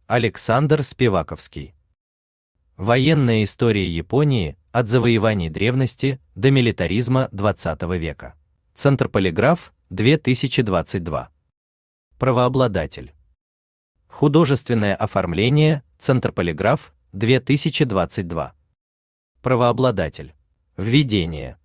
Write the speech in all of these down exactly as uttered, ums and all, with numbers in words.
Александр Спиваковский. Военная история Японии от завоеваний древности до милитаризма двадцатого века. Центр Полиграф, две тысячи двадцать два. Правообладатель. Художественное оформление, Центр Полиграф, две тысячи двадцать два. Правообладатель. Введение.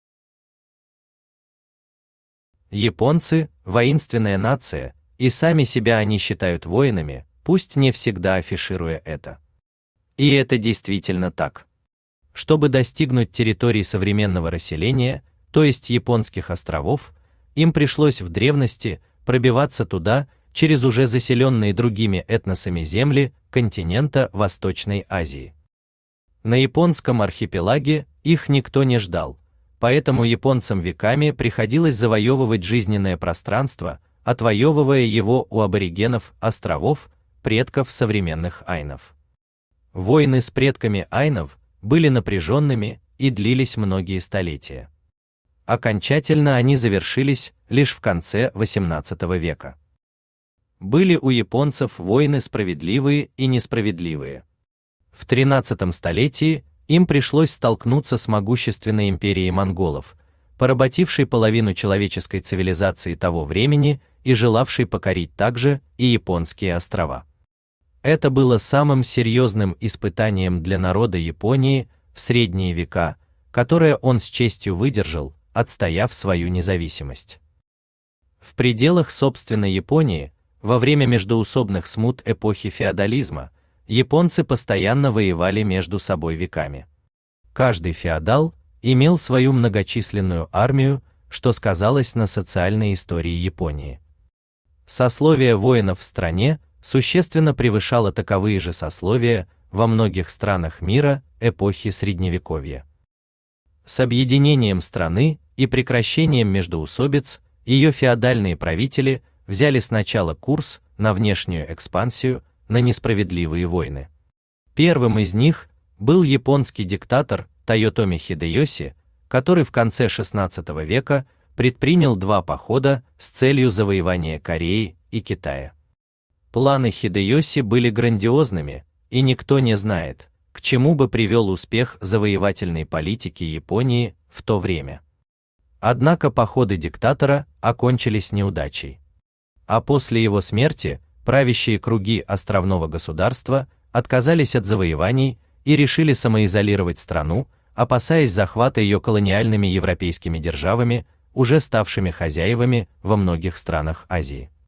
Японцы – воинственная нация, и сами себя они считают воинами, пусть не всегда афишируя это. И это действительно так. Чтобы достигнуть территории современного расселения, то есть японских островов, им пришлось в древности пробиваться туда через уже заселенные другими этносами земли континента Восточной Азии. На японском архипелаге их никто не ждал, поэтому японцам веками приходилось завоевывать жизненное пространство, отвоевывая его у аборигенов островов, предков современных айнов. Войны с предками айнов были напряженными и длились многие столетия. Окончательно они завершились лишь в конце восемнадцатого века. Были у японцев войны справедливые и несправедливые. В тринадцатом столетии им пришлось столкнуться с могущественной империей монголов, поработившей половину человеческой цивилизации того времени и желавшей покорить также и японские острова. Это было самым серьезным испытанием для народа Японии в средние века, которое он с честью выдержал, отстояв свою независимость. В пределах собственной Японии, во время междоусобных смут эпохи феодализма, японцы постоянно воевали между собой веками. Каждый феодал имел свою многочисленную армию, что сказалось на социальной истории Японии. Сословие воинов в стране существенно превышало таковые же сословия во многих странах мира эпохи Средневековья. С объединением страны и прекращением междоусобиц ее феодальные правители взяли сначала курс на внешнюю экспансию, на несправедливые войны. Первым из них был японский диктатор Тойотоми Хидеёси, который в конце шестнадцатого века предпринял два похода с целью завоевания Кореи и Китая. Планы Хидеёси были грандиозными, и никто не знает, к чему бы привел успех завоевательной политики Японии в то время. Однако походы диктатора окончились неудачей. А после его смерти правящие круги островного государства отказались от завоеваний и решили самоизолировать страну, опасаясь захвата ее колониальными европейскими державами, уже ставшими хозяевами во многих странах Азии.